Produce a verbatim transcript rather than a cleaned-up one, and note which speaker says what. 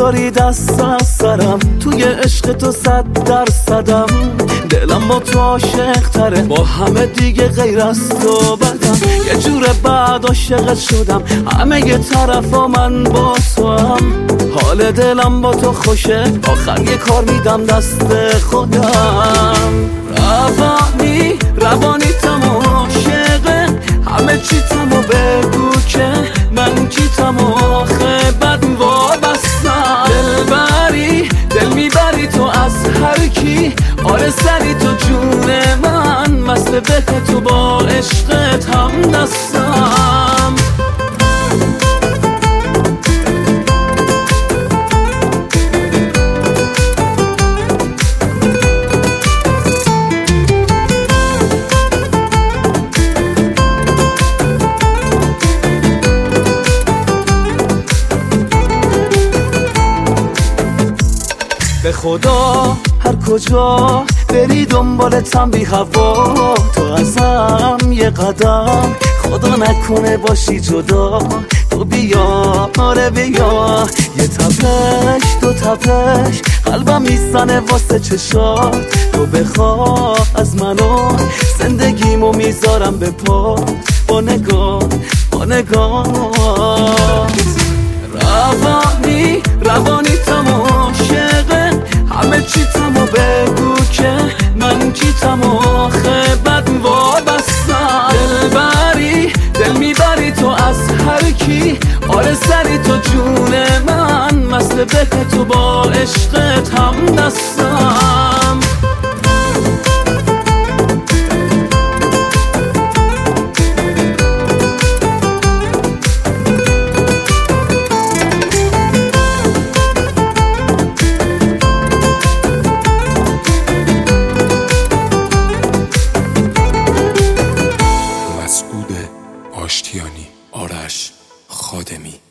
Speaker 1: برداری دست از سرم، توی عشق تو صد درصدم. دلم با تو عاشق تره، با همه دیگه غیر از تو بدم. یه جور بعد عاشقت شدم، همه یه طرف ها من با تو هم. حال دلم با تو خوشه، آخر یه کار میدم دست خودم. روانی روانی تم عاشقه، همه چی تم و بگو که من کی تم آخه بد وابستم. دل بری دل میبری تو از هر کی، آره سری تو جون من، مثل به تو با عشقت هم دستم. به خدا هر کجا بری دنبالتم بی هوا، تو ازم یه قدم خدا نکنه باشی جدا. تو بیا آره بیا، یه تپش دو تپش قلبم میزنه واسه چشات. تو بخوا از منو زندگیمو میذارم به پات، با نگاه با نگاه. روانی روانی تم عاشقه، همه چی تمو بگو که من کی تم آخه بد وابستم. دل بری دل میبری تو از هر کی، آره سری تو جون من، مثل به تو با عشقت هم دستم.
Speaker 2: آشتیانی، آرش خادمی.